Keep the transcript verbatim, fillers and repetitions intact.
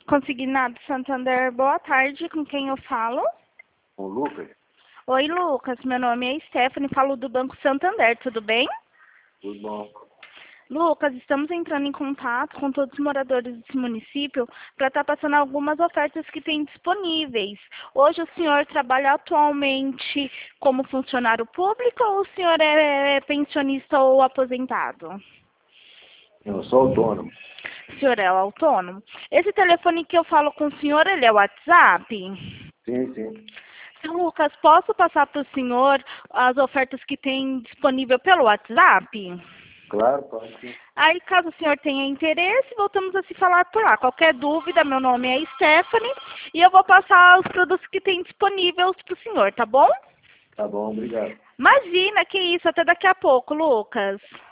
Consignado Santander, boa tarde, com quem eu falo? Com o Lucas? Oi, Lucas, meu nome é Stephanie, falo do Banco Santander, tudo bem? Tudo bom. Lucas, estamos entrando em contato com todos os moradores desse município para estar passando algumas ofertas que tem disponíveis. Hoje o senhor trabalha atualmente como funcionário público ou o senhor é pensionista ou aposentado? Eu sou autônomo. O senhor é autônomo? Esse telefone que eu falo com o senhor, ele é o WhatsApp? Sim, sim. Seu Lucas, posso passar para o senhor as ofertas que tem disponível pelo WhatsApp? Claro, pode sim. Aí, caso o senhor tenha interesse, voltamos a se falar por lá. Qualquer dúvida, meu nome é Stephanie e eu vou passar os produtos que tem disponíveis para o senhor, tá bom? Tá bom, obrigado. Imagina, que isso, até daqui a pouco, Lucas.